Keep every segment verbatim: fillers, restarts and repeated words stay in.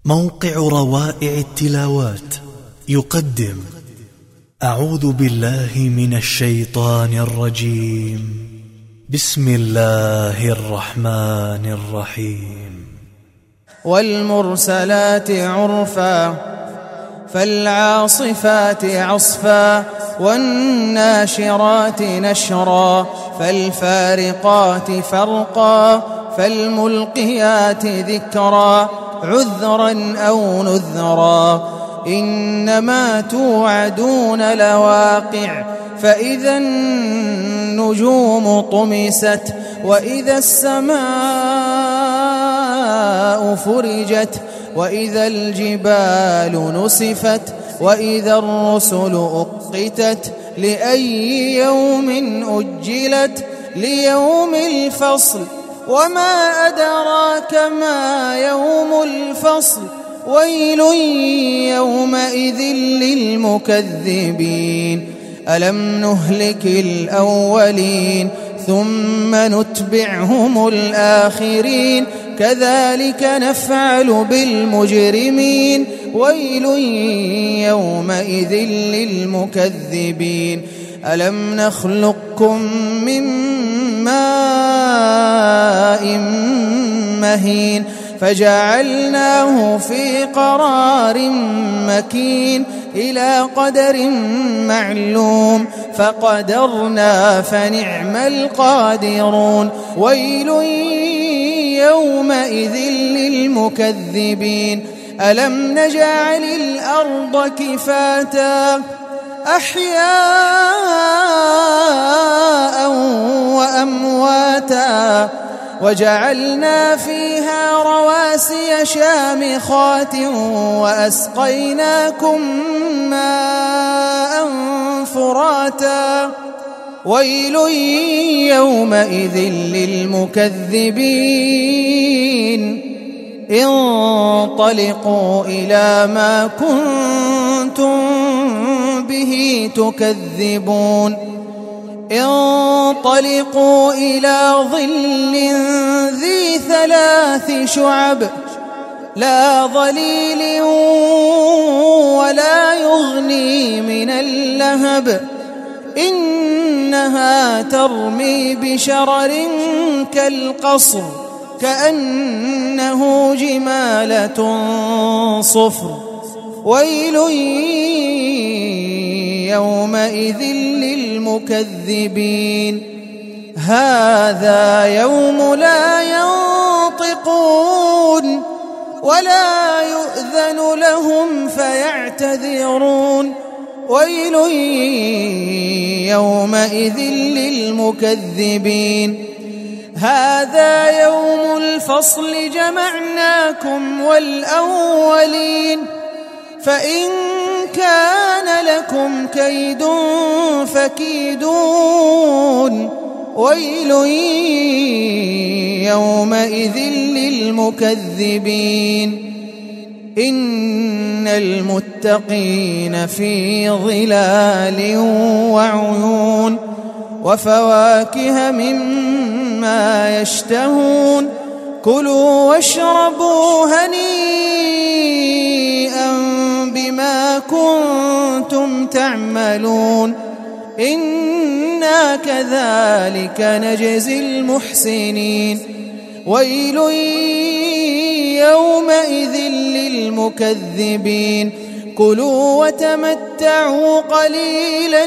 موقع روائع التلاوات يقدم أعوذ بالله من الشيطان الرجيم. بسم الله الرحمن الرحيم. والمرسلات عرفا فالعاصفات عصفا والناشرات نشرا فالفارقات فرقا فالملقيات ذكرا عذرا أو نذرا إنما توعدون لواقع فإذا النجوم طمست وإذا السماء فرجت وإذا الجبال نسفت وإذا الرسل أقتت لأي يوم أجلت ليوم الفصل وما أدراك ما يوم الفصل ويل يومئذ للمكذبين ألم نهلك الأولين ثم نتبعهم الآخرين كذلك نفعل بالمجرمين ويل يومئذ للمكذبين ألم نخلقكم من ماء مهين فجعلناه في قرار مكين إلى قدر معلوم فقدرنا فنعم القادرون ويل يومئذ للمكذبين ألم نجعل الأرض كفاتا أحياء وأمواتا وجعلنا فيها رواسي شامخات وأسقيناكم ماء فراتا ويل يومئذ للمكذبين انطلقوا إلى ما كنتم به تكذبون انطلقوا إلى ظل ذي ثلاث شعب لا ظليل ولا يغني من اللهب إنها ترمي بشرر كالقصر كأنه جمالة صفر ويل يومئذ للمكذبين هذا يوم لا ينطقون ولا يؤذن لهم فيعتذرون ويل يومئذ للمكذبين هذا يوم الفصل جمعناكم والأولين فإن كان لكم كيد فكيدون ويل يومئذ للمكذبين إن المتقين في ظلال وعيون وفواكه مما يشتهون كلوا واشربوا هنيئا بما كنتم تعملون إنا كذلك نجزي المحسنين ويل يومئذ للمكذبين كلوا وتمتعوا قليلا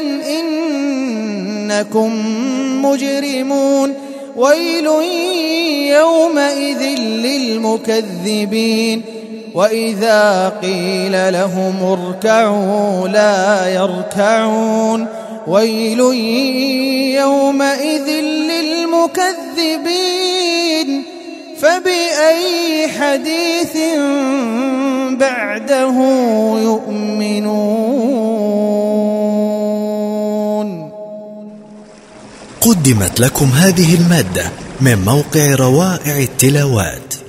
إنكم مجرمون ويل يومئذ للمكذبين وإذا قيل لهم اركعوا لا يركعون ويل يومئذ للمكذبين فبأي حديث بعده يؤمنون. قدمت لكم هذه المادة من موقع روائع التلاوات.